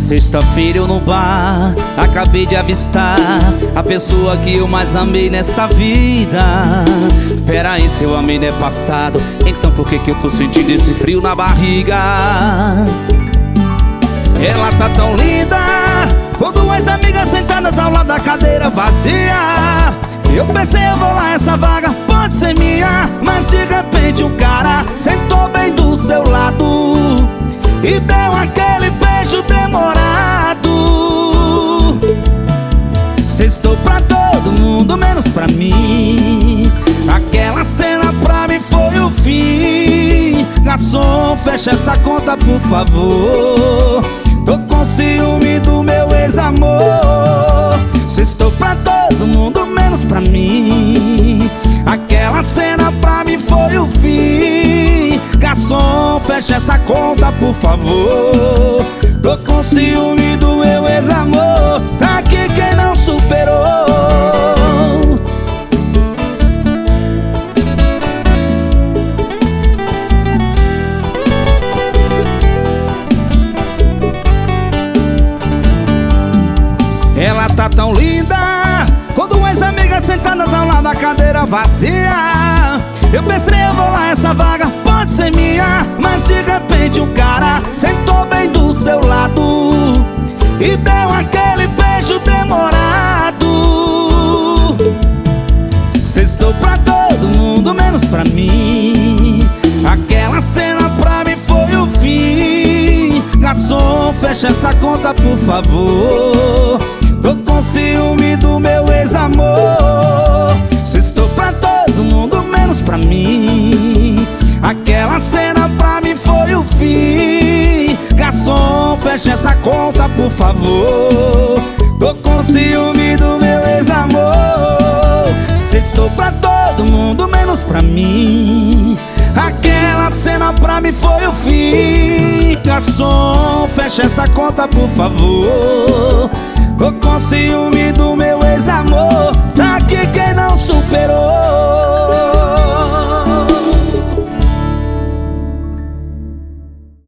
Sexta-feira eu no bar, acabei de avistar a pessoa que eu mais amei nesta vida. Peraí, se eu amei não é passado, então por que eu tô sentindo esse frio na barriga? Ela tá tão linda, com duas amigas sentadas ao lado da cadeira vazia. Eu pensei, eu vou lá, essa vaga pode ser minha. Mas de repente um cara sentou bem do seu lado e deu aquele beijo demorado. Sextou pra todo mundo, menos pra mim. Aquela cena pra mim foi o fim. Garçom, fecha essa conta, por favor. Tô com ciúme do meu ex-amor. Sextou pra todo mundo, menos pra mim. Aquela cena pra mim foi o fim. Garçom, fecha essa conta, por favor. Tô com ciúme do meu ex-amor. Tá aqui quem não superou. Ela tá tão linda, com duas amigas sentadas ao lado da cadeira vazia. Eu pensei, eu vou lá, essa vaga pode ser minha. Mas de repente um cara sentou bem do seu lado e deu aquele beijo demorado. Sextou pra todo mundo, menos pra mim. Aquela cena pra mim foi o fim. Garçom, fecha essa conta, por favor. Tô com ciúme do meu ex-amor. Sextou pra todo mundo, menos pra mim. Aquela cena pra mim foi o fim. Garçom, fecha essa conta, por favor. Tô com ciúme do meu ex-amor. Sextou pra todo mundo, menos pra mim. Aquela cena pra mim foi o fim. Garçom, fecha essa conta, por favor. Tô com ciúme